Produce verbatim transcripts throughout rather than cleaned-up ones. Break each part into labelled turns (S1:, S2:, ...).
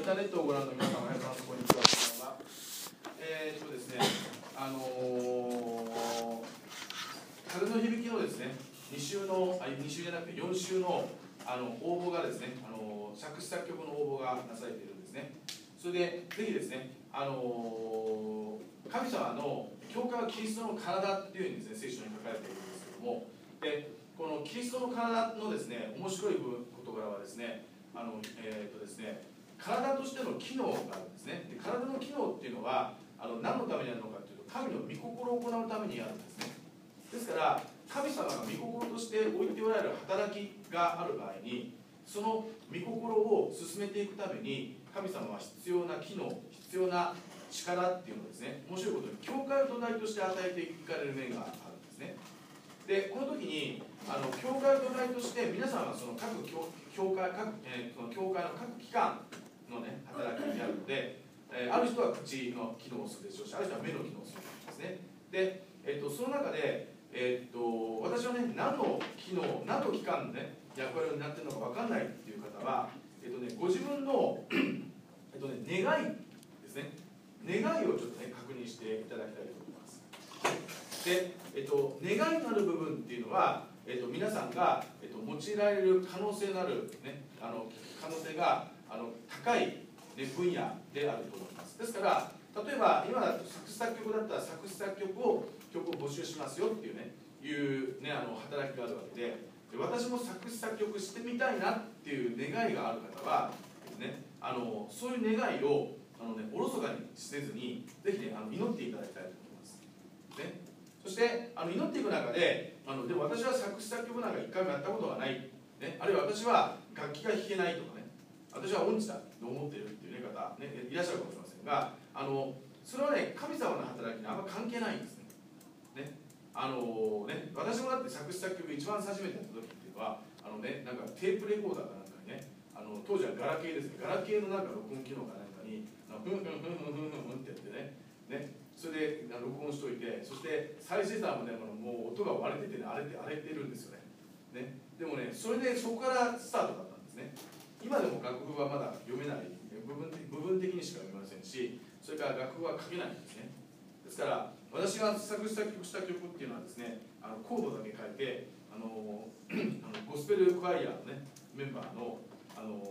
S1: インターネットをご覧の皆様、おはようございます。こんにちは。こんばんは。えー、っとですね、あのー、風の響きのですね、に週の、あ、に週じゃなくてよん週の、あの応募がですね、あのー、作詞作曲の応募がなされているんですね。それで、ぜひですね、あのー、神様の教会はキリストの体っていうふうにですね、聖書に書かれているんですけども、で、このキリストの体のですね、面白い事柄はですね、あの、えー、っとですね、体としての機能があるんですね。で、体の機能っていうのは、あの何のためにあるのかというと、神の御心を行うためにあるんですね。ですから、神様が御心として置いておられる働きがある場合に、その御心を進めていくために、神様は必要な機能、必要な力っていうのをですね、面白いことに、教会を土台として与えていかれる面があるんですね。で、この時に、あの教会を土台として、皆さんはその各教教会、各、えー、その教会の各機関のね、働きにあるので、えー、ある人は口の機能をするでしょうし、ある人は目の機能をするんですね。で、えー、とその中で、えー、と私はね、何の機能、何の機関のね、役割になっているのか分かんないっていう方は、えーとね、ご自分のえっと、ね、願いですね、願いをちょっとね、確認していただきたいと思います。で、えっと、願いのある部分っていうのは、えっと、皆さんが、えっと、用いられる可能性のある、ね、あの可能性があの高い、ね、分野であると思います。ですから、例えば今だと作詞作曲だったら作詞作曲を曲を募集しますよっていうね、いうね、あの働きがあるわけで、で私も作詞作曲してみたいなっていう願いがある方は、ね、あのそういう願いをあの、ね、おろそかにせずに、ぜひ、ね、あの祈っていただきたいと思います。ね、そしてあの祈っていく中で、あのでも私は作詞作曲なんか一回もやったことがない、ね、あるいは私は楽器が弾けないとかね、私は音痴だと思っているっていう、ね、方、ね、いらっしゃるかもしれませんが、あのそれはね、神様の働きにあんま関係ないんですね。ね、あのね、私もだって作詞作曲一番初めてやった時っていうのは、あのね、なんかテープレコーダーかなんかにね、あの当時はガラケーですね、ガラケーのなんか録音機能かなんかに、ふんふんふんふんふんふんってやってね、ね、それで録音しといて、そして再生産もね、もう音が割れてて、ね、荒れて荒れてるんですよね。ね、でもね、それでそこからスタートだったんですね。今でも楽譜はまだ読めない、部分的、部分的にしか読めませんし、それから楽譜は書けないんですね。ですから、私が作詞作曲した曲っていうのはですね、あのコードだけ書いて、あのあのゴスペルクワイヤーのね、メンバーの、あの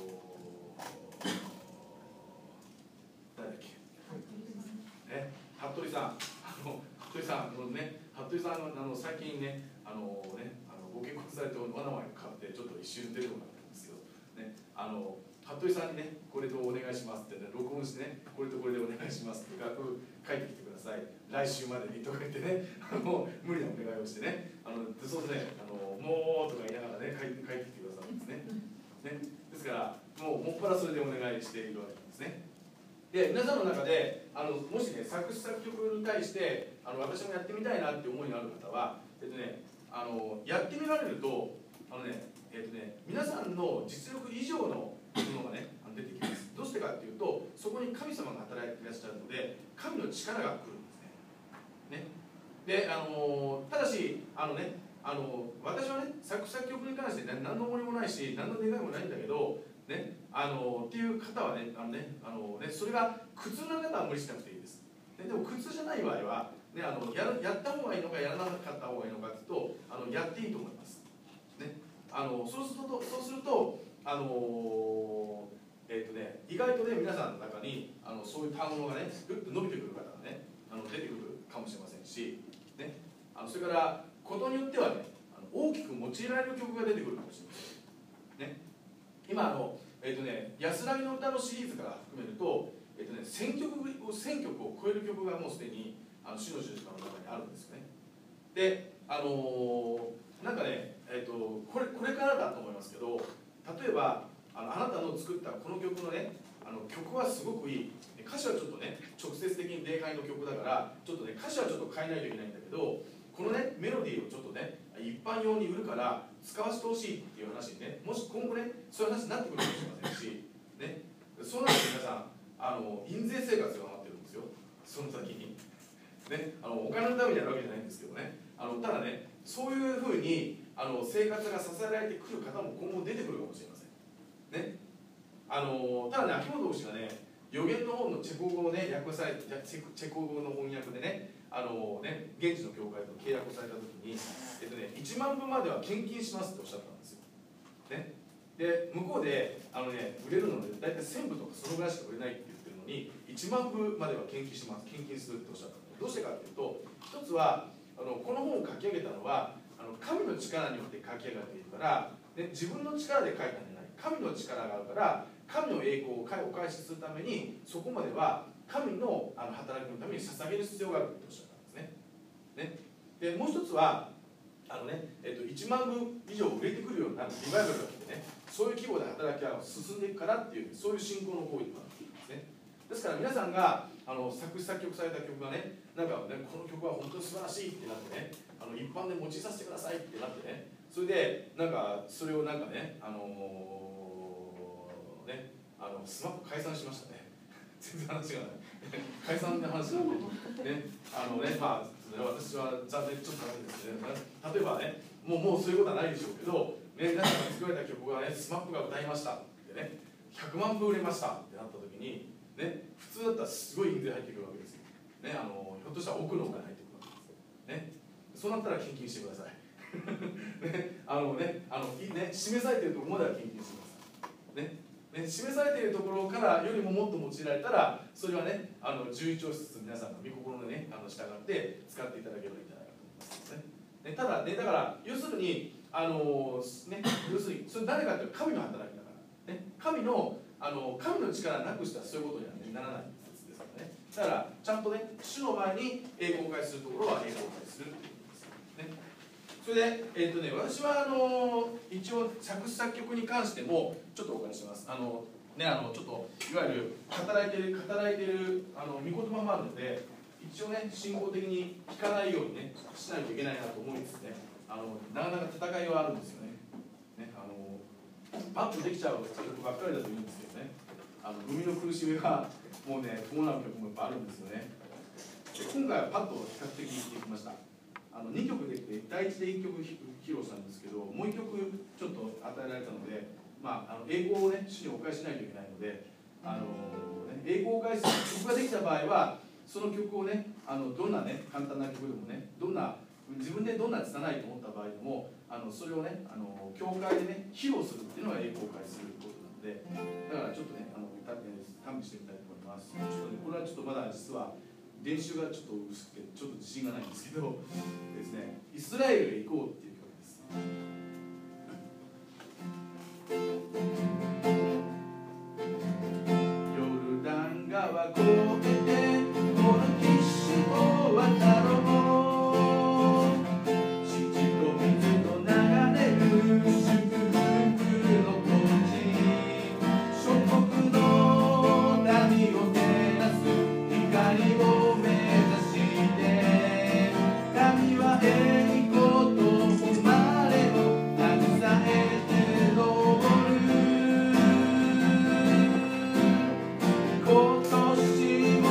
S1: 誰だっけ、ね、服部さん、あの服部さんのね、服部さんがあの最近ね、あのね、あのご結婚されてお名前が変わってちょっと一瞬出てこなかったんですけど、ね、あの服部さんにね、これとお願いしますって、ね、録音してね、これとこれでお願いしますって楽譜書いてきてください。来週までにとか言ってね、あの無理なお願いをしてね、あのそうですね、あのもうとか言いながらね、書いて書いてきてくださるんですね。ね、ですから、もうもっぱらそれでお願いしているわけなんですね。で、皆さんの中で、あのもしね、作詞作曲に対して、あの私もやってみたいなって思いがある方は、えっとね、あのやってみられると、あのね、えっとね、皆さんの実力以上のものがね、出てきます。どうしてかっていうと、そこに神様が働いていらっしゃるので、神の力が来るんですね。ね、で、あのただし、あのね、あの私はね、作詞作曲に関して、ね、何の思いもないし、何の願いもないんだけど、ね、あのっていう方はね、あのね、あのね、それが苦痛な方は無理しなくていいです。で, でも苦痛じゃない場合は、ね、あの や, やった方がいいのかやらなかった方がいいのかというと、あのやっていいと思います。ね、あのそうすると、そうすると、あのえーとね、意外とね、皆さんの中にあのそういう単語がね、ぐっと伸びてくる方がね、あの出てくるかもしれませんし、ね、あのそれからことによってはね、あの大きく用いられる曲が出てくるかもしれません。ね、今あの、えーとね、安らぎの歌のシリーズから含めると、えーとね、せんきょくをせんきょくを超える曲がもうすでにあの主の十字架の中にあるんですよね。で、あのー、なんかね、えーと、これ、これからだと思いますけど、例えばあのあなたの作ったこの曲のね、あの曲はすごくいい、歌詞はちょっとね、直接的に礼拝の曲だからちょっとね、歌詞はちょっと変えないといけないんだけど、このね、メロディーをちょっとね、一般用に売るから使わせてほしいっていう話にね、もし今後ね、そういう話になってくるかもしれませんし、ね、そうなると皆さん、あの印税生活が待ってるんですよ、その先に。ね、あのお金のためにやるわけじゃないんですけどね、あのただね、そういうふうにあの生活が支えられてくる方も今後出てくるかもしれません。ね、 あのただね、秋元牧師がね、予言の本のチェコ語をね、訳されて、チェチェコ語の翻訳でね、あのね、現地の教会と契約をされたときに、えっとね、いちまんぶまでは献金しますっておっしゃったんですよ。ね、で、向こうで、あのね、売れるので、大体せんぶとかそのぐらいしか売れないって言ってるのに、いちまんぶまでは献金します、献金するっておっしゃったんです。どうしてかっていうと、一つは、あのこの本を書き上げたのは、あの神の力によって書き上がっているから、で自分の力で書いたんじゃない、神の力があるから、神の栄光をお返しするために、そこまでは神のあの働きのために捧げる必要があるとおっしゃったんですね。ね、でもう一つはあの、ねえっと、いちまんぶ以上売れてくるようになるリバイバルがあってね、そういう規模で働きが進んでいくからっていう、そういう信仰の行為になっているんですね。ですから皆さんがあの作詞作曲された曲がね、なんかね、この曲は本当に素晴らしいってなってね、あの一般で用いさせてくださいってなってね、それでなんかそれをなんかね、あのー、ね、あのスマップ解散しましたね。全然話がない解散の話なんでね、あのね、まあ私は残念、ちょっと残念ですけどね、例えばね、もうもうそういうことはないでしょうけど、ね、皆さんが作られた曲がね、スマップが歌いましたってね、ひゃくまんぶ売れましたってなった時に、ね、普通だったらすごい印税入ってくるわけですよ。ね、あのひょっとしたら奥のお金入ってくるわけです。ね、そうなったら献金してください。ね、あのね、あのいね、示されているところまでは献金してください。ね。ね、示されているところからよりももっと用いられたら、それはね、あのじゅういちをずつ皆さんが御心のね、あの従って使っていただければいいんじゃないかと思いますね。ね、ただね、だから要するに、あのね、要するにそれ誰かというと神の働きだから、ね、神のあの神の力なくしたらそういうことには、ね、ならない説ですからね。だからちゃんとね、主の前に栄光を返するところは栄光を返するっていうことですね。それで、えーとね、私はあの一応作詞作曲に関してもちょっとお伺いします。あの、ね、あのちょっといわゆる働いている働いているあの御言葉もあるので、一応ね、信仰的に聞かないようにねしないといけないなと思いつつね、あのなかなか戦いはあるんですよね。ね、あのパッとできちゃう曲ばっかりだといいんですけどね、あの生みの苦しみがもうね伴う曲もやっぱあるんですよね。で今回はパッと比較的できました。あのにきょくできて、だいいちでいっきょく披露したんですけど、もういっきょくちょっと与えられたので、まあ、あの英語をね、主にお返ししないといけないので、あのね、英語をお返し曲ができた場合は、その曲をね、あのどんなね、簡単な曲でもね、どんな、自分でどんな拙いと思った場合でも、あのそれをね、あの教会でね、披露するっていうのが英語をお返しすることなので、だからちょっとね、あの試してみたいと思います。ちょっとね、これはちょっとまだ実は、練習がちょっと薄くてちょっと自信がないんですけどですね、イスラエルへ行こうっていう曲です。ヨルダン川越えてこの岸を渡ろう、父と水と流れる祝福の土地、諸国の民を照らす光を目指して神は栄光と誉れを携えて登る、今年も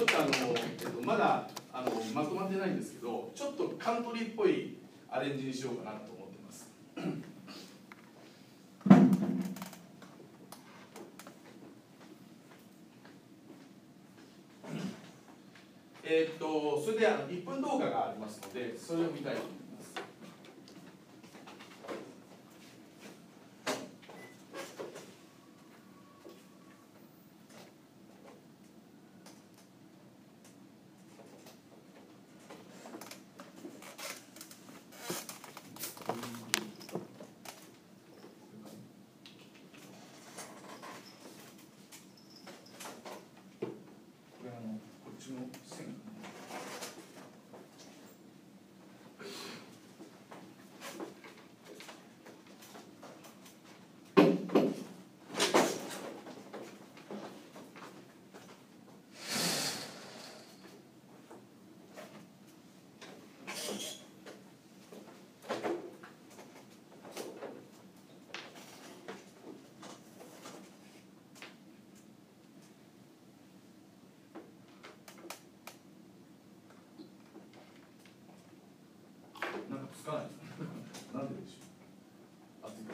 S1: ょっとあの、えっと、まだあのまとまってないんですけど、ちょっとカントリーっぽいアレンジにしようかなと思ってます。えっとそれであのいっぷん動画がありますので、それを見たいと思います。なんかつかない。なんででしょう。熱いから。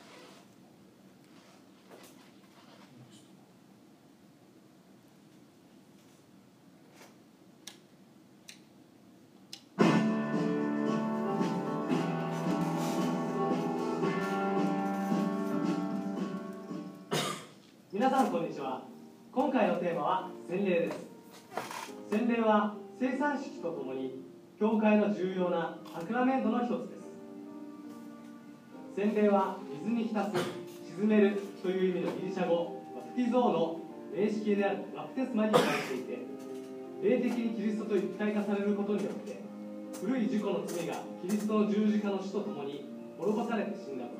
S2: 皆さんこんにちは。今回のテーマは洗礼です。洗礼は生産式とともに教会の重要なサクラメントの一つです。洗礼は水に浸す、沈めるという意味のギリシャ語バプティゾーの名式であるバプテスマに由来していて、霊的にキリストと一体化されることによって古い自己の罪がキリストの十字架の死とともに滅ぼされて死んだこと、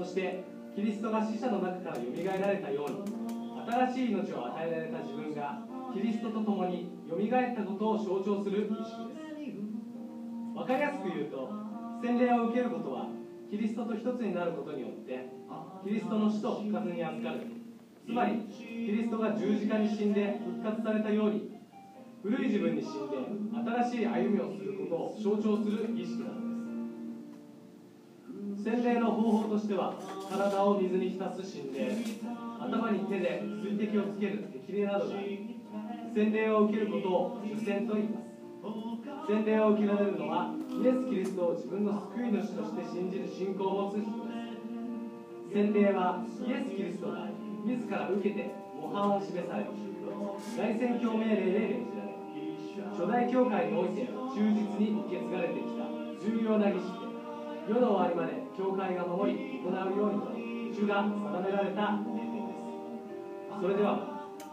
S2: そしてキリストが死者の中からよみがえられたように、新しい命を与えられた自分がキリストと共によみがえったことを象徴する儀式です。わかりやすく言うと、洗礼を受けることはキリストと一つになることによってキリストの死と復活に預かる、つまりキリストが十字架に死んで復活されたように、古い自分に死んで新しい歩みをすることを象徴する儀式なのです。洗礼の方法としては、体を水に浸す洗礼、頭に手で水滴をつける滴礼などがあり、洗礼を受けることを受洗と言います。洗礼を受けられるのはイエス・キリストを自分の救い主として信じる信仰を持つ人です。洗礼はイエス・キリストが自ら受けて模範を示され、大宣教命令で命じられ、初代教会において忠実に受け継がれてきた重要な儀式で、世の終わりまで教会が守り行うようにと主が定められた命令です。それでは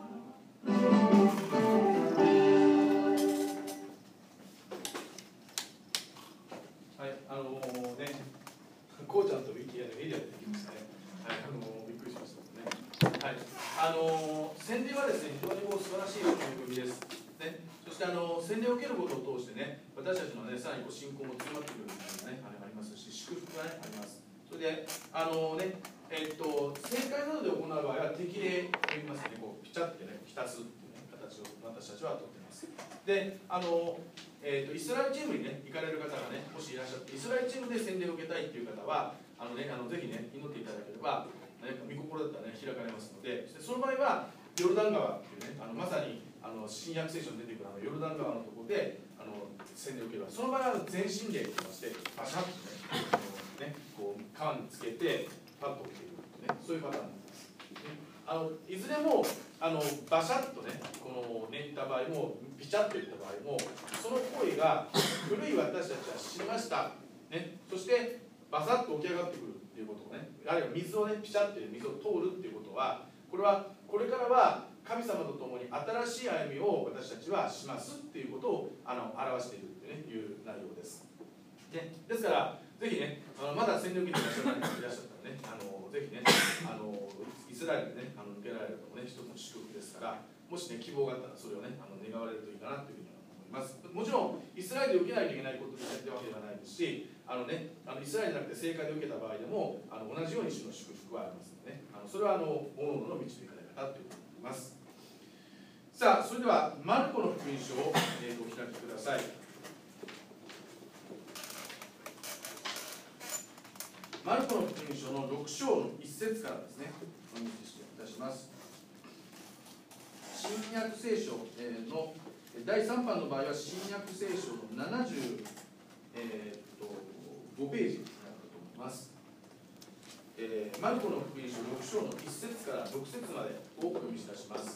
S1: はい、あのー、ね、こうちゃんとウィキやでエリアでできましたね。はい、あのー、びっくりしましたね。はい、あのー、洗礼はですね、非常にこう素晴らしい取り組みです。ね、そしてあの洗礼を受けることを通してね、私たちのね、さらにこう信仰も強まってくるみたいなね、あれありますし、祝福が、ね、あります。それで、あのね、えっと、正解などで行う場合は、適礼と言いますね、こうピチャってね、浸すっていう、ね、形を私たちはとっています。で、あのえー、とイスラエルチームに、ね、行かれる方が、ね、もしいらっしゃって、イスラエルチームで洗礼を受けたいという方は、あのね、あのぜひね、祈っていただければ、ね、御心だったら、ね、開かれますので、その場合は、ヨルダン川っていうね、あのまさにあの新約聖書に出てくるあのヨルダン川のところであの洗礼を受ける。その場合は全身礼と言いまして、バシャッとね、ねこう川につけて、パッと受ける、ね、そういうパターンになります。あのいずれもあのバシャッとね、このね、言った場合も、ピチャッと言った場合も、その行為が古い私たちは知りました、ね、そしてバサッと起き上がってくるっていうことをね、あるいは水をね、ピチャッと水を通るっていうことは、これはこれからは神様と共に新しい歩みを私たちはしますっていうことをあの表しているっていう、ね、いう内容です。で、ですから、ぜひね、あのまだ洗礼を受けていらっしゃる方いらっしゃったらね、あのぜひね、あのイスラエルでね、あの受けられるのもね、一つの祝福ですから、もしね、希望があったらそれをね、あの願われるといいかなというふうに思います。もちろん、イスラエルで受けないといけないことってわけではないですし、あのね、あのイスラエルじゃなくて正解で受けた場合でも、あの同じように主の祝福はありますので、ね、あのそれはあの各々の導かれ方ということになります。 さあ、それではマルコの福音書を、えー、お開きください。マルコの福音書のろく章のいち節からですね、お見せいたします。新約聖書のだいさん版の場合は、新約聖書のななじゅうごページになったと思います。えー、マルコの福音書ろく章のいち節からろく節までをお読みいたします。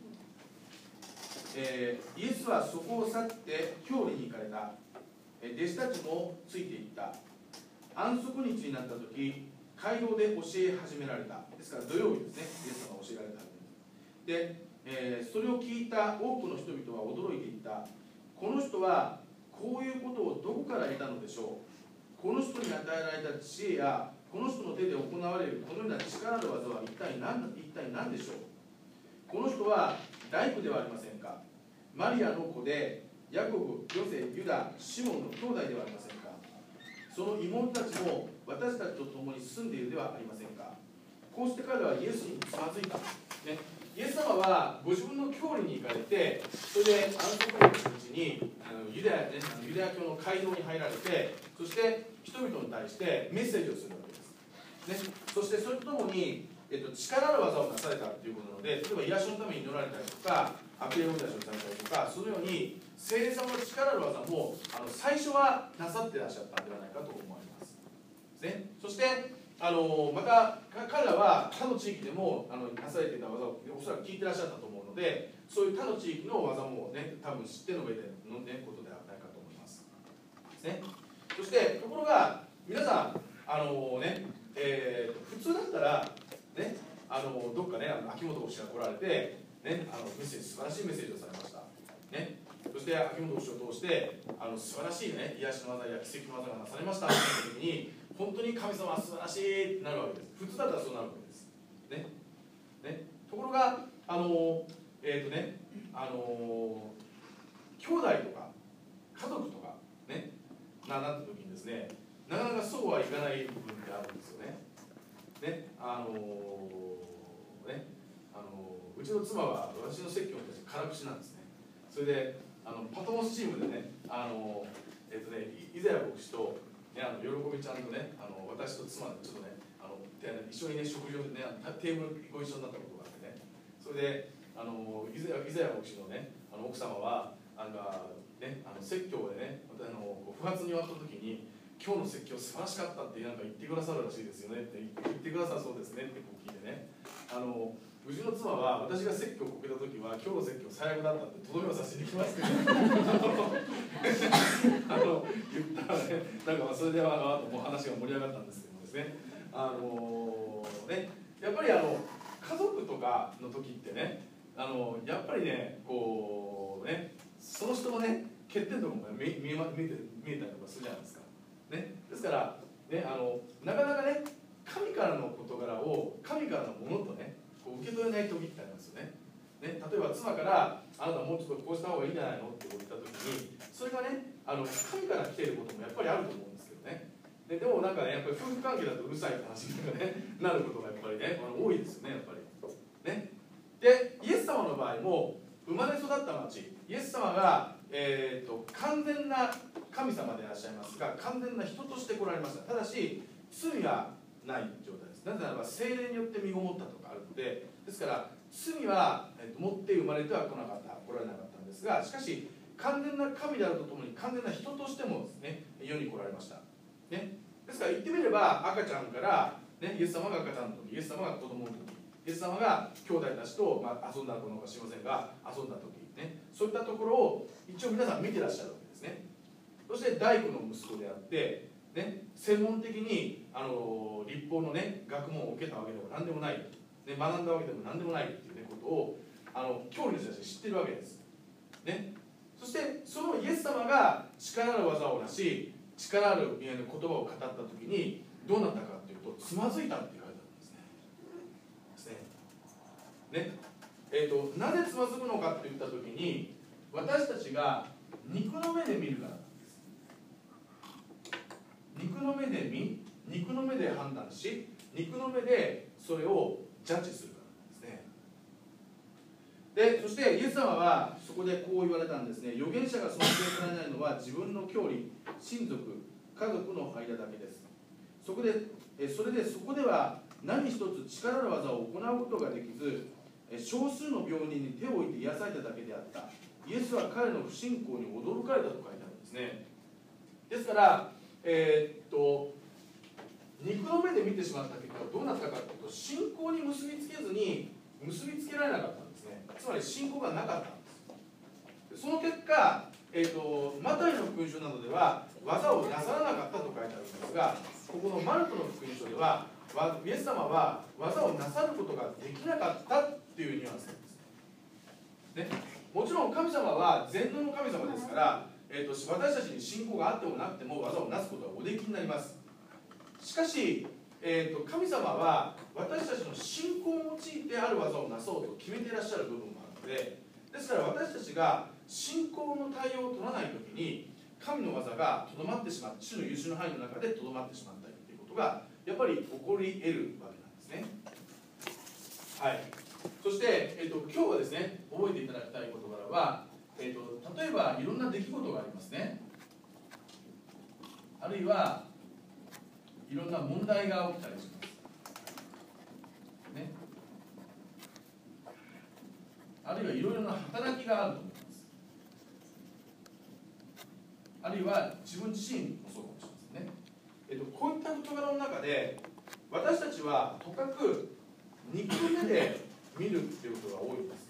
S1: えー、イエスはそこを去って郷里に行かれた。弟子たちもついていった。安息日になった時、街道で教え始められた。ですから土曜日ですね、イエス様が教えられた。で、えー、それを聞いた多くの人々は驚いていった。この人はこういうことをどこから得たのでしょう。この人に与えられた知恵やこの人の手で行われるこのような力の技は一体何、一体何でしょう。この人は大工ではありませんか。マリアの子でヤコブ、ヨセ、ユダ、シモンの兄弟ではありませんか。その妹たちも私たちと共に住んでいるではありませんか。こうして彼らはイエスにつまずいた、ね、イエス様はご自分の郷里に行かれて、それで安息日のうちにあのユダヤ、ね、ユダヤ教の街道に入られて、そして人々に対してメッセージをするわけです、ね、そしてそれとともに、えっと、力の技をなされたということなので、例えば癒しのために祈られたりとか、悪霊を出しをされたりとか、そのように聖霊様の力の技もあの最初はなさってらっしゃったんではないかと思われます、ね、そしてあのまた彼らは他の地域でもあのなされていた技をおそらく聞いてらっしゃったと思うので、そういう他の地域の技もね、多分知っての上での、ね、ことではないかと思います、ね、そしてところが皆さんあの、ねえー、普通だったら、ね、あのどっかね秋元氏が来られて、ね、あのメッセージ素晴らしいメッセージをされました、ね、そして秋元氏を通してあの素晴らしい、ね、癒しの技や奇跡の技がなされましたという時に、本当に神様は素晴らしいってなるわけです。普通だったらそうなるわけです、ねね、ところがあのえっ、ー、とねあの兄弟とか家族とかねななった時にですね、なかなかそうはいかない部分ってあるんですよね。ねあのねあのうちの妻は私の説教に対して辛口なんですね。それであのパトモスチームでね、あのえっ、ー、とねイザヤ牧師と、ね、あの喜びちゃんとね、あの私と妻でちょっとね、あの一緒にね食事をねテーブルご一緒になったことがあってね、それであのイザヤイザヤ牧師のね、あの奥様はなんかね、あの説教でね、あの不発に終わった時に、今日の説教素晴らしかったってなんか言ってくださるらしいですよねって言ってくださるそうですねってこう聞いてね、あのうちの妻は私が説教をこけた時は今日の説教最悪だったってとどめをさせてきますけどあの言ったらね、なんかまあそれではあもう話が盛り上がったんですけどもですね、あのねやっぱりあの家族とかの時ってね、あのやっぱりねこうねその人のね欠点とかも、ね、見, 見, 見, え見えたりとかするじゃないですか、ね、ですから、ね、あのなかなかね神からの事柄を神からのものとねこう受け取れない時ってありますよね。ね、例えば妻からあなたもうちょっとこうした方がいいんじゃないのって言った時に、それがねあの神から来ていることもやっぱりあると思うんですけどね。で, でもなんかねやっぱり夫婦関係だとうるさいって話がねなることがやっぱりね多いですよね、やっぱりね。でイエス様の場合も生まれ育った町、イエス様が、えー、と完全な神様でいらっしゃいますが、完全な人として来られました。ただし罪はない状態です。なぜならば聖霊によって身ごもったとかあるので、ですから罪は、えー、と持って生まれては来なかった来られなかったんですが、しかし完全な神であるとともに完全な人としてもですね世に来られました、ね、ですから言ってみれば赤ちゃんから、ね、イエス様が赤ちゃんの時、イエス様が子供の時、イエス様が兄弟たちと、まあ、遊んだのか知りませんが遊んだ時、ね、そういったところを一応皆さん見てらっしゃるわけですね。そして大工の息子であって、ね、専門的にあの立法の、ね、学問を受けたわけでも何でもない、ね、学んだわけでも何でもないという、ね、ことをあの教理の人たちは知っているわけです、ね、そしてそのイエス様が力の技をなし力ある言葉を語った時にどうなったかというと、つまずいたって言われたんですね。ですね。ねえーと、なぜつまずくのかといった時に、私たちが肉の目で見るからなんです。肉の目で見、肉の目で判断し、肉の目でそれをジャッジするからなんですね。 でそしてイエス様はそこでこう言われたんですね。預言者が尊敬されないのは自分の郷里、親族、家族の間だけです。そこでえそれでそこでは何一つ力の技を行うことができず、少数の病人に手を置いて癒されただけであった。イエスは彼の不信仰に驚かれたと書いてあるんですね。ですから、えー、っと肉の目で見てしまった結果どうなったかというと、信仰に結びつけずに結びつけられなかったんですね。つまり信仰がなかったんです。その結果、えー、とマタイの福音書などでは技をなさらなかったと書いてあるんですが、ここのマルコの福音書ではイエス様は技をなさることができなかったっていうニュアンスなんです、ね、もちろん神様は全能の神様ですから、えー、と私たちに信仰があってもなくても技をなすことはおできになります。しかし、えー、と神様は私たちの信仰を用いてある技をなそうと決めていらっしゃる部分もあるので、ですから私たちが信仰の対応を取らないときに神の技がとどまってしまって、主の許しの範囲の中でとどまってしまったりということがやっぱり起こり得るわけなんですね。はい。そして、えー、と今日はですね、覚えていただきたい事柄は、えー、と例えばいろんな出来事がありますね。あるいはいろんな問題が起きたりします、ね、あるいはいろいろな働きがあると思います。あるいは自分自身もそうかもしれませんね。えっと、こういった事柄の中で私たちはとかく肉の目で見るっていうことが多いんです、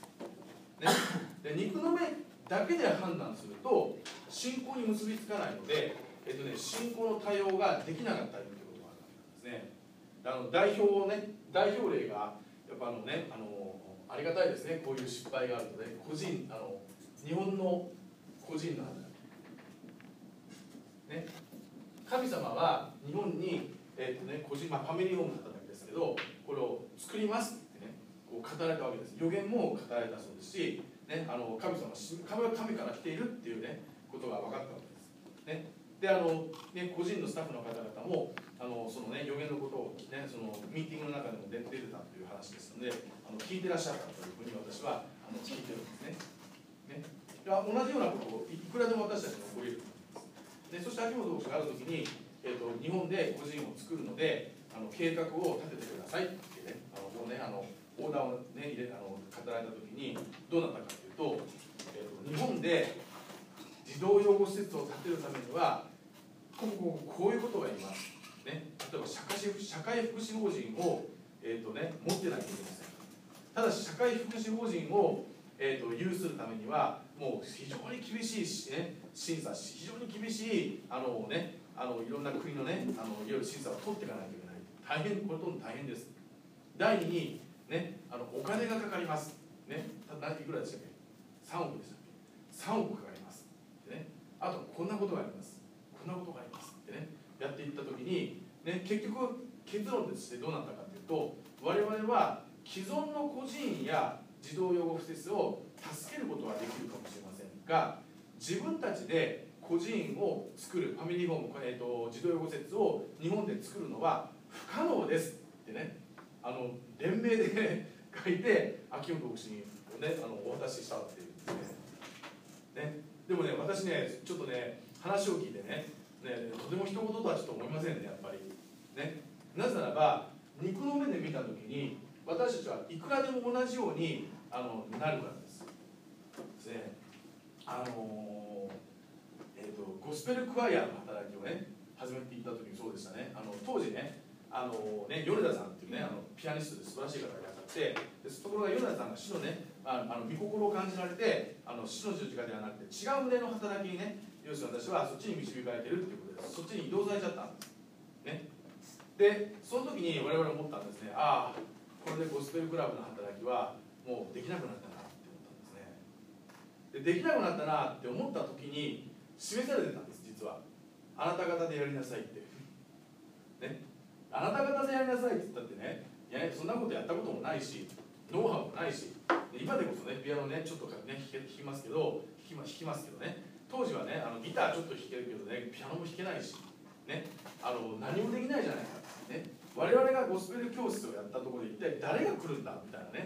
S1: ね、で肉の目だけで判断すると信仰に結びつかないので、えっとね、信仰の対応ができなかったりということがあるわけですね。あの代表ね、代表例がやっぱあのね、あのありがたいですね。こういう失敗があるので、個人あの日本の個人の働き、ね、神様は日本に、えーとね、個人、まあ、ファミリーホームの働きですけど、これを作りますってね、こう語られたわけです。予言も語られたそうですし、ね、あの神様神は神から来ているっていうねことが分かったわけです。ね、であのね、個人のスタッフの方々もあのその、ね、予言のことを、ね、そのミーティングの中でも出てたという話ですので、あの聞いてらっしゃったというふうに私はあの聞いてるんですね。ね、同じようなことをいくらでも私たちに起こり得ると思います。でそして秋元牧師がある時に、えーと、日本で個人を作るのであの計画を立ててくださいってね、あのもうねあのオーダーを、ね、入れあの語られた時にどうなったかというと、えーと、日本で児童養護施設を建てるためにはこうこうこういうことがいります、ね、例えば社会社会福祉法人を、えーとね、持ってないといけません。ただし社会福祉法人を、えーと、有するためにはもう非常に厳しい、ね、審査非常に厳しいあの、ね、あのいろんな国のねあのいわゆる審査を取っていかないといけない。大変これとも大変です。第二に、ね、あのお金がかかります、ね、ただいくらでしたっけ、さんおくでしたっけ、さんおくかかりますで、ね、あとこんなことがあります、こんなことがありますってねやっていった時に、ね、結局結論としてどうなったかというと、我々は既存の個人や児童養護施設を助けることはできるかもしれませんが、自分たちで個人を作るファミリーホーム、えーと、児童養護施設を日本で作るのは不可能ですってね、あの連名で、ね、書いて秋元牧師に、ね、あのお渡ししたっていうんですね。ね、でもね、私ね、ちょっとね、話を聞いてね、ねとても一言とはちょっと思いませんね、やっぱり。ね、なぜならば、肉の目で見たときに、私たちはいくらでも同じようにあのなるからです。ですね、あのーえーと、ゴスペルクワイアの働きをね、始めていったときにそうでしたね。あの当時ね、あのね、米田さんっていうね、あのピアニストで素晴らしい方がいらっしゃって、でところが米田さんが主のね、あの御心を感じられて、あの主の十字架ではなくて違う胸の働きにね、要するに私はそっちに導かれているっていうことです。そっちに移動されちゃったんです。ね、で、その時に我々思ったんですね、ああ、これでゴスペルクラブの働きはもうできなくなったなって思ったんですね。で、できなくなったなって思った時に示されてたんです、実は。あなた方でやりなさいって。ね、あなた方でやりなさいって言ったってね、いやそんなことやったこともないし、ノウハウもないし、今でこそね、ピアノね、ちょっとね、弾け弾きますけど、弾きま弾きますけどね、当時はね、あのギターちょっと弾けるけどね、ピアノも弾けないし、ね、あの何もできないじゃないか、ね、我々がゴスペル教室をやったところで一体誰が来るんだみたいなね、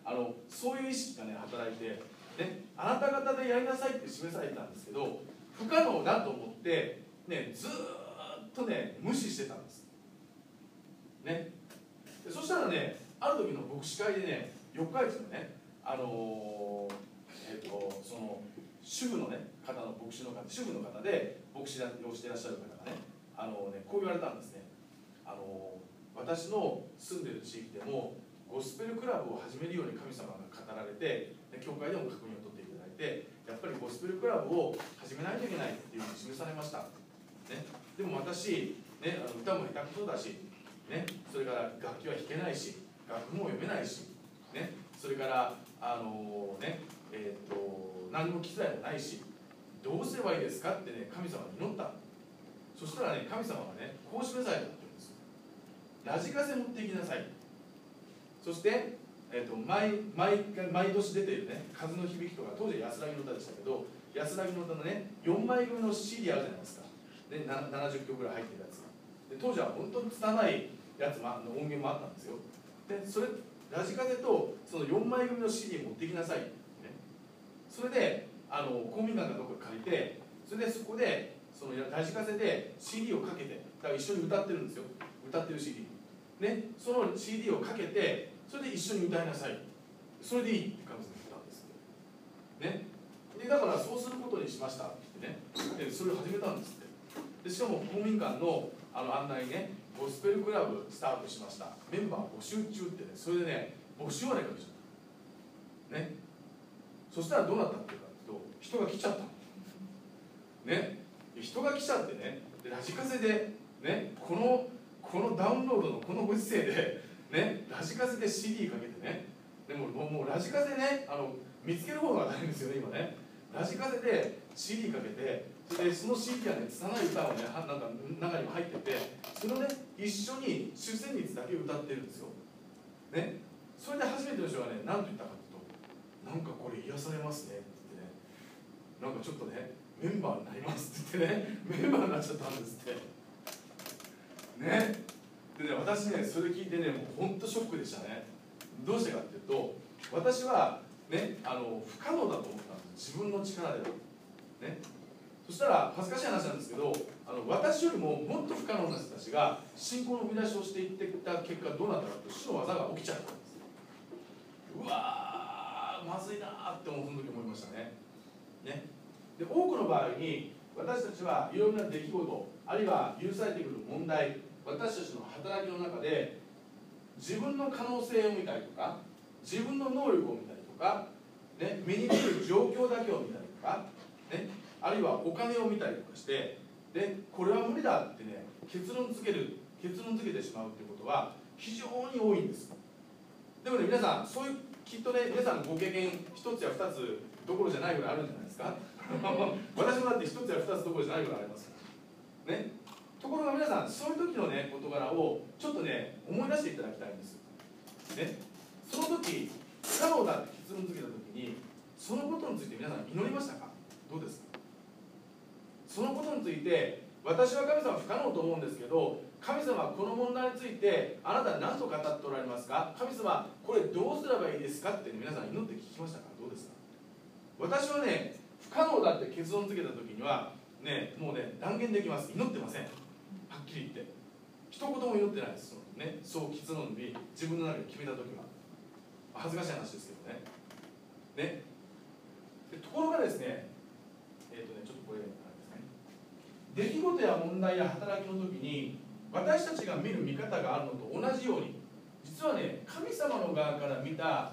S1: あのそういう意識がね働いて、ね、あなた方でやりなさいって示されたんですけど、不可能だと思って、ね、ずーっとね無視してたんです、ね、でそしたらね、ある時の牧師会でね、四日市のね、あのーえー、とその主婦の、ね、方の牧師の方、主婦の方で牧師をしていらっしゃる方がね、あのねこう言われたんですね。あの私の住んでる地域でもゴスペルクラブを始めるように神様が語られて、教会でも確認を取っていただいて、やっぱりゴスペルクラブを始めないといけないっていうふうに示されました、ね、でも私、ね、あの歌も下手くそだし、ね、それから楽器は弾けないし、楽譜も読めないし、ね、それからあのねえー、と何も機材もないし、どうすればいいですかってね、神様に祈った。そしたらね、神様がね、こう示されたって言うんですよ。ラジカセ持っていきなさい。そして、えー、と 毎, 毎, 毎年出ているね、風の響きとか、当時は安らぎの歌でしたけど、安らぎの歌のね、よんまい組の シーディー あるじゃないですか。で、ななじゅっきょくぐらい入ってるやつで、当時は本当に拙いやつも音源もあったんですよ。で、それ、ラジカセとそのよんまい組の シーディー 持ってきなさい、ね、それであの公民館かどこか借りて、それでそこでそのラジカセで シーディー をかけて、だから一緒に歌ってるんですよ、歌ってる シーディー、ね、その シーディー をかけて、それで一緒に歌いなさい、それでいいって神様に言ったんですね。でだからそうすることにしましたってね、でそれを始めたんですって。でしかも公民館のあの案内ね、ゴスペルクラブスタートしました、メンバー募集中ってね、それでね、募集までかけちゃったね。そしたらどうなったっていうかというと、人が来ちゃったね、人が来ちゃってね、でラジカセでね、このこのダウンロードのこのご時世でね、ラジカセで シーディー かけてね、でももうラジカセね、あの見つける方が大変ですよね今ね。ラジカセで シーディー かけて、それでその シーディー はね、拙い歌をね、なんか中にも入ってて、それをね一緒に主旋律だけ歌ってるんですよね。それで初めての人がね、何と言ったかというと、なんかこれ癒されますねって言ってね、なんかちょっとね、メンバーになりますって言ってね、メンバーになっちゃったんですってね。でね、私ね、それ聞いてね、もう本当ショックでしたね。どうしてかっていうと、私はね、あの不可能だと思ったんです、自分の力ではね。そしたら恥ずかしい話なんですけど、あの私よりももっと不可能な人たちが信仰の生み出しをしていってきた結果、どうなったかというと、主の技が起きちゃったんです。うわー、まずいなーってその時思いましたね。ね、で多くの場合に私たちはいろんな出来事、あるいは許されてくる問題、私たちの働きの中で自分の可能性を見たりとか、自分の能力を見たりとか、ね、目に見える状況だけを見たりとか、ね、あるいはお金を見たりとかして、でこれは無理だってね、結論付ける結論付けてしまうということは非常に多いんです。でもね、皆さんそういうきっとね、皆さんのご経験一つや二つどころじゃないぐらいあるんじゃないですか私もだって一つや二つどころじゃないぐらいありますからね。ところが皆さん、そういう時のね事柄をちょっとね思い出していただきたいんですね。その時不可能だって結論付けた時に、そのことについて皆さん祈りましたか？どうですか？そのことについて、私は神様不可能と思うんですけど、神様はこの問題についてあなたは何と語っておられますか？神様これどうすればいいですかって皆さん祈って聞きましたか？どうですか？私はね、不可能だって結論付けた時にはね、もうね断言できます。祈ってません、はっきり言って。一言も祈ってないです、ね、そう結論に自分の中で決めた時は。恥ずかしい話ですけどね。ねでところがですね、えっ、ー、とねちょっとこれ出来事や問題や働きの時に私たちが見る見方があるのと同じように、実はね、神様の側から見た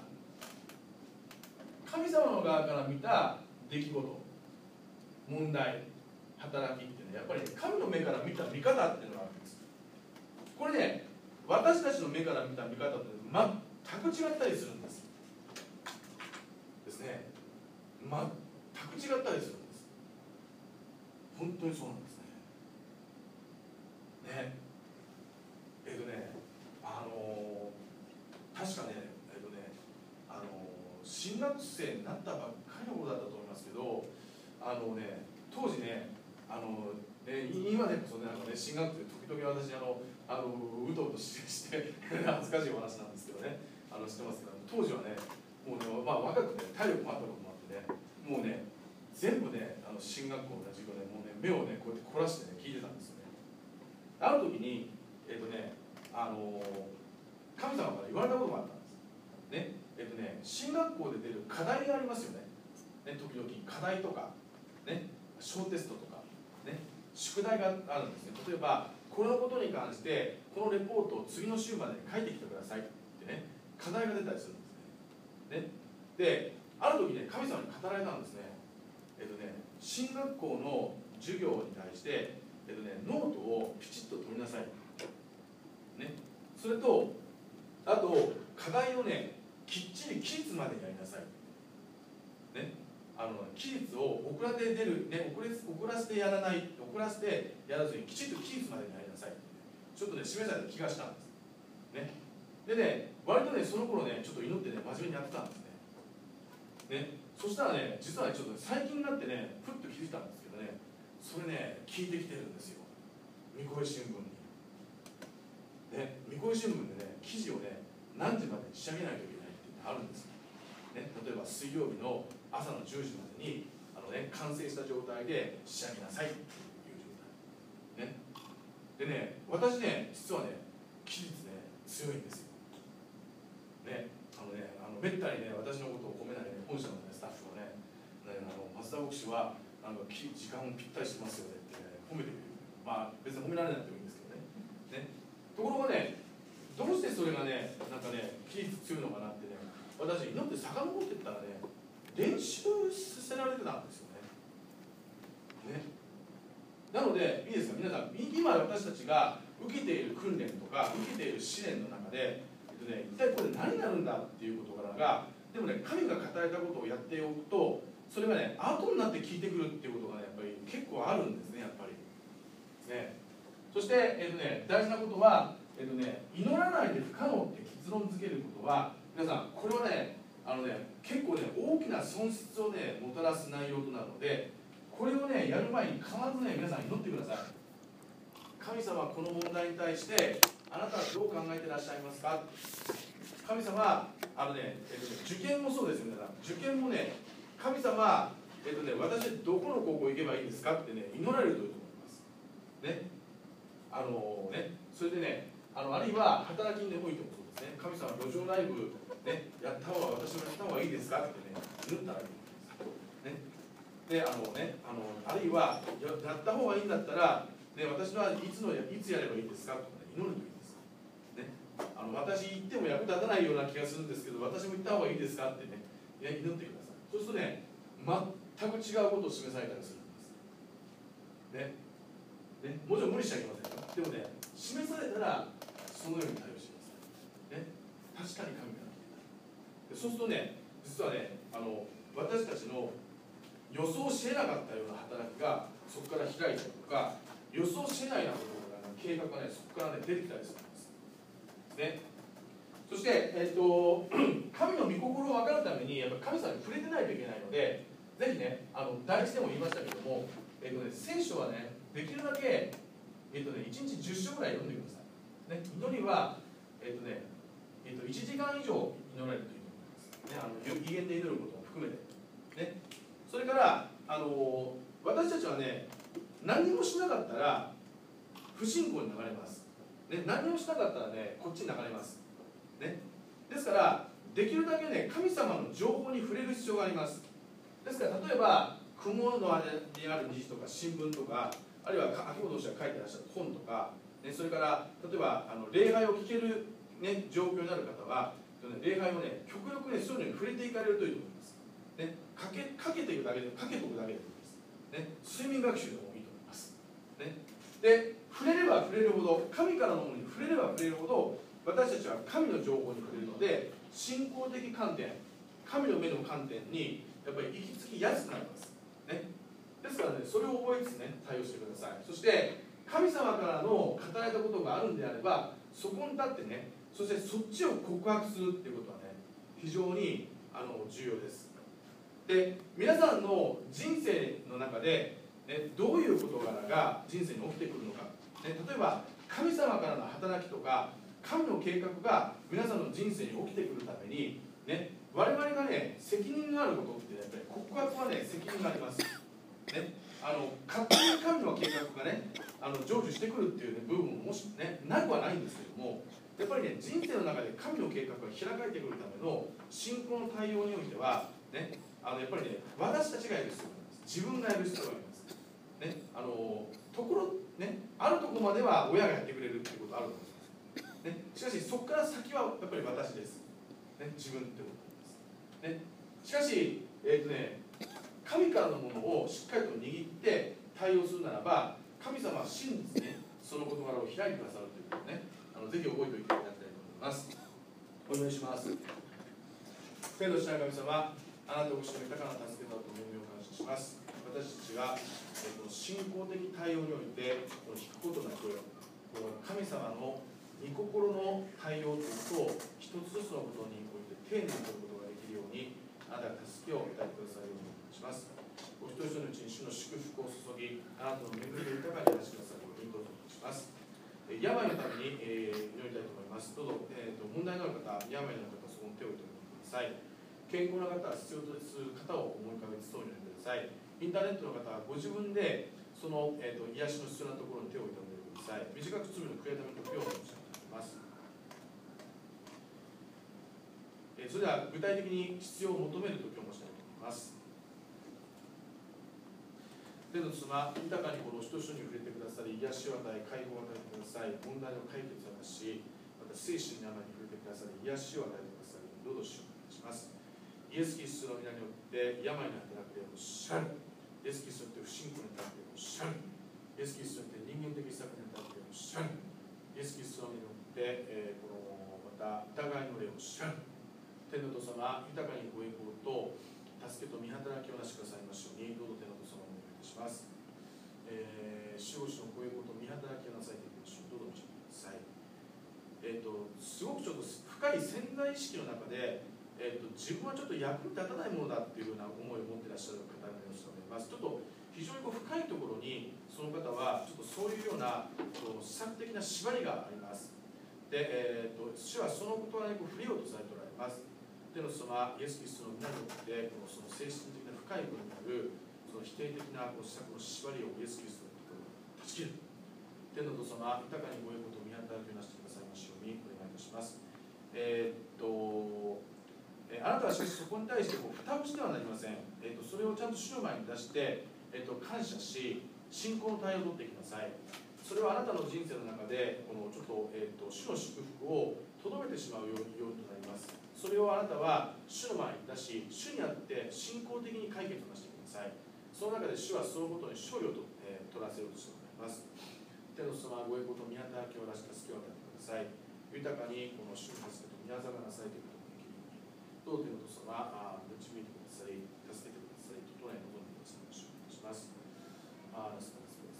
S1: 神様の側から見た出来事、問題、働きっていうのはやっぱり、ね、神の目から見た見方っていうのがあるんです。これね、私たちの目から見た見方って全く違ったりするんですですね。全く違ったりするんです。本当にそうなんですね。ね、えっ、ー、とね、あのー、確かね、えっ、ー、とね、あのー、進学生になったばっかりの頃だったと思いますけど、あのね、当時ね、あのね、今でこそね、なんかね、進学生時々私あのあのうとうとして恥ずかしいお話なんですけどね、あの知ってますけど、当時はね、 もうね、まあ、若くて体力もあったこともあってね、もうね全部ねあの進学校の授業でもうね目をねこうやって凝らしてね聞いてたんですよね。ある時にえっ、とねあの神様から言われたことがあったんですね。えっ、とね進学校で出る課題がありますよね。ね時々課題とかね小テストとかね宿題があるんですね。例えばこのことに関してこのレポートを次の週までに書いてきてくださいってね課題が出たりするんですね。ねである時ね神様に語られたんですね。えっとね進学校の授業に対して、えっとね、ノートをピチッと取りなさい、ね、それとあと課題をねきっちり期日までにやりなさい、ね、あの期日を遅らせて出る、ね、遅れ遅らせてやらない遅らせてやらずにきちっと期日までにやりなさい、ちょっとね示された気がしたんです、ね、でね割とねその頃ねちょっと祈ってね真面目にやってたんですね。ねそしたらね実はねちょっと最近になってねふっと気づいたんですけどね、それね聞いてきてるんですよ、三越新聞に。ね三越新聞でね記事をね何時までに仕上げないといけないっていうのがあるんですよ、ね、例えば水曜日の朝のじゅうじまでにあの、ね、完成した状態で仕上げなさいっていう状態、ね、でね私ね実はね期日ね強いんですよ、ね、あのねあのめったにね私のことを褒めない、ね、本社の、ね、スタッフはねねあの松田牧師はなんか時間ぴったりしてますよねって、ね、褒めてくれる。まあ別に褒められなくてもいいんですけどね。ねところがね、どうしてそれがね、なんかね、期日強いのかなってね、私、祈って遡っていったらね、練習させられてたんですよね。ねなので、いいですか、皆さん、今私たちが受けている訓練とか、受けている試練の中で、えっとね、一体これ何になるんだっていうことからが、でもね、神が語られたことをやっておくと、それがね、後になって聞いてくるっていうことがね、やっぱり結構あるんですね、やっぱり。ね、そして、えっとね、大事なことは、えっとね、祈らないで不可能って結論付けることは、皆さん、これはね、あのね結構ね、大きな損失をね、もたらす内容となるので、これをね、やる前に必ずね、皆さん祈ってください。神様はこの問題に対して、あなたはどう考えていらっしゃいますか。神様は、あのね、えっとね、受験もそうですよ、皆さん。受験もね、神様は、えっとね、私どこの高校行けばいいですかってね、祈られるというと思います。ね。あのね、それでね、あのあるいは働きにおいてもそうですね、神様、路上ライブ、ね、やった方が、私もやった方がいいですかってね、祈ったらいいと思います。ね。で、あのね、あのあるいはや、やった方がいいんだったら、ね、私はいつのいつやればいいですかとか、ね、祈るといいです。ね。あの私言っても役立たないような気がするんですけど、私も言った方がいいですかってね、ね祈ってください。そうするとね、全く違うことを示されたりするんです。ね。ね、もちろん無理しちゃいけませんよ。でもね、示されたらそのように対応してください。ね、確かに神から来ていた。そうするとね、実はね、あの私たちの予想し得なかったような働きがそこから開いたりとか、予想し得ないようなことが、ね、計画がね、そこからね、出てきたりするんです。ね、そして、えー、と神の御心を分かるために、やっぱ神様に触れてないといけないので、ぜひね、あの第一でも言いましたけども、えーとね、聖書はね、できるだけ、えーとね、いちにちじゅっ章ぐらい読んでください。ね、祈りは、えーとねえー、といちじかん以上祈られるといいと思います。ね、あの威厳で祈ることも含めて。ね、それから、あのー、私たちはね、何もしなかったら不信仰に流れます。ね、何もしなかったらね、こっちに流れます。ね、ですから、できるだけね、神様の情報に触れる必要があります。ですから、例えば、雲のあれにある虹とか新聞とか、あるいは秋元氏が書いてらっしゃる本とか、ね、それから例えばあの礼拝を聞ける、ね、状況になる方は、礼拝をね、極力ね、そういうのに触れていかれるといいと思います。ね、かけかけていくだけで、かけておくだけでいいです。ね、睡眠学習でもいいと思います。ね、で、触れれば触れるほど、神からのものに触れれば触れるほど、私たちは神の情報に触れるので、信仰的観点、神の目の観点にやっぱり行き着きやすくなります。ね、ですからね、それを覚えつつね、対応してください。そして、神様からの語られたことがあるんであれば、そこに立ってね、そしてそっちを告白するっていうことはね、非常にあの重要です。で、皆さんの人生の中で、ね、どういう事柄が人生に起きてくるのか、ね、例えば神様からの働きとか神の計画が皆さんの人生に起きてくるために、ね、 我々がね、責任があることって、やっぱり告白はね、責任があります。ね、あの勝手に神の計画がね、あの成就してくるっていう、ね、部分ももしね、なくはないんですけども、やっぱりね、人生の中で神の計画が開かれてくるための信仰の対応においては、ね、あのやっぱりね、私たちがやる必要があります。自分がやる必要があります。ね、あのところ、ね、あるところまでは親がやってくれるっていうことあると思います。ね、しかし、そこから先はやっぱり私です。ね、自分ってことです。ね、しかし、えーとね、神からのものをしっかりと握って対応するならば、神様は真実にその事柄を開いてくださるということをね、あのぜひ覚えておいていただきたいと思います。お祈りします。天の父なる神様、あなたご主の豊かな助けだと恵みを感謝します。私たちがこの信仰的対応においてこの引くことなく、この神様の御心の対応ということを一つずつのことにおいて丁寧に取ることができるように、あなたが助けを与えてくださるようにお願いします。お一人一人のうちに主の祝福を注ぎ、あなたの恵みで豊かに話してくださるようにどうぞお願いします。病のために、えー、祈りたいと思います。どうぞ、えーと、問題のある方、病の方、その手を取ってください。健康な方、必要とする方を思い浮かべてそうになってください。インターネットの方はご自分でその、えーと、癒しの必要なところに手を置いておいてください。短く罪の悔い改めの時を申し上げています。えー、それでは具体的に必要を求める時を申し上げています。天の父様、豊かにこの人々に触れてくださり、癒しを与え、解放を与えてください。問題の解決を出し、また精神の病に触れてくださり、癒しを与えてくださり、どうぞ主をお願いします。イエス・キリストの皆によって病に働くでおっしゃる。イエス・キリストによって不信仰に働くでおっしゃる。イエス・キリストによって人間的施策に働くでおっしゃる。イエス・キリストの皆によって、えー、このまた疑いの霊をおっしゃる。天の父様、豊かにご栄光と助けと見働きをなしくださいますように、どうぞ天の父様をお願いいたします。えー、守護士のご栄光と見働きをなさいといきましょう。どうぞお教えください。えーと、すごくちょっと深い潜在意識の中で、えーと、自分はちょっと役に立たないものだっていうような思いを持っていらっしゃる方の様子が見えます。ちょっと非常にこう深いところにその方はちょっとそういうような施策的な縛りがあります。で、えーと、主はそのことにこう触れようとされておられます。天の父様、イエス・キリストの皆によってこのその精神的な深い部分にあるその否定的なこう施策の縛りをイエス・キリストのところに断ち切る。天の父様、豊かにご栄光と見働きをなしてくださいますようにお願いいたします。えー、っと、えー、あなたはしかしそこに対してこう蓋をしてはなりません。えー、っとそれをちゃんと主の前に出して、えー、っと感謝し、信仰の対応を取っていきなさい。それはあなたの人生の中でこのちょっと、えー、っと主の祝福をとどめてしまうようにとなります。それをあなたは主の前に出し、主にあって信仰的に解決をなしてください。その中で主はそのことに勝利をと、えー、取らせようとしておられます。天の父様、ご栄光と見働きを出し助けを与えてください。豊かにこの主の助けと宮沢がなされていくことができるように、どう天の父様、導いてください、助けてください、整え望んでください。お願いします。あー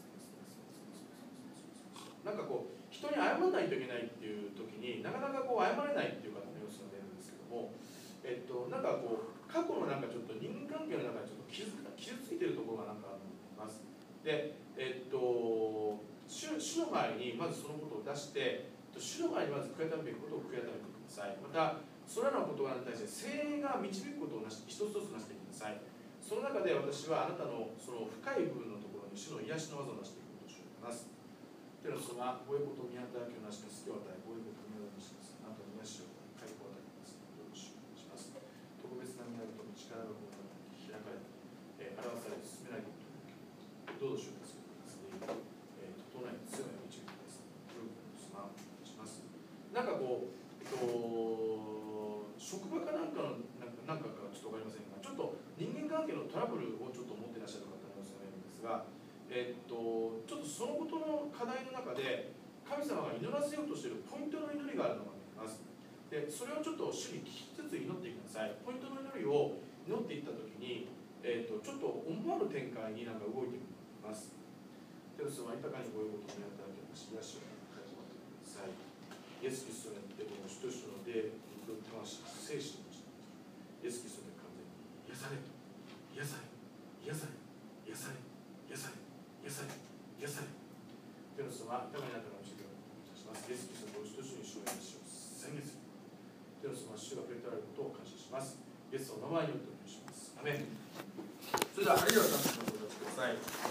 S1: なんかこう、人に謝らないといけないっていう時になかなかこう謝れないっていう方の様子が出るんですけども、えっと、なんかこう、過去のなんかちょっと人間関係の中でちょっと傷傷ついているところがなんかあると思います。で、えっと、主, 主の前にまずそのことを出して、主の前にまず悔い改めるべきことを悔い改めてください。また、それらの事柄に対して聖霊が導くことをなし一つ一つなしてください。その中で私はあなたのその深い部分のところに主の癒しの技をなしていくことを主にます。天の父様、ご栄光と見働きをなし助けを与え、ご栄光と見働きをなしあなたの癒しを解放を与えてください。どうぞ主をお願いします。特別な皆との力がこの中に開かれ、えー、表され進められていくことをどうぞ主を助けてください。えー、整え、強め、導いてください。どうぞ天の父様、お願いします。なんかこう、えっと、職場かなんかのなんかかちょっと分かりませんが、ちょっと人間関係のトラブルをちょっと持っていらっしゃる方の様子が見えるんですが、えっと、ちょっとそのことの課題の中で神様が祈らせようとしているポイントの祈りがあるのが見えます。で、それをちょっと主に聞きつつ祈っていきなさい。ポイントの祈りを祈っていったときに、えっと、ちょっと思わぬ展開になんか動いていきます。天の父様、豊かにご栄光と見働きをなし癒しを解放を与えてください。イエス・キリストによってこの主と主の霊、肉、魂、精神をしてイエス・キリストで完全に癒され、癒され、癒され、癒され、癒され、癒され、癒され。天の父様、豊かにあなたの教えをお願いします。イエス・キリストと主と主に主の癒しを宣言する。 手のその主が触れておられることを感謝します。イエスの名前によってお願いします。アメン。それでは、あれでは、お立ちください。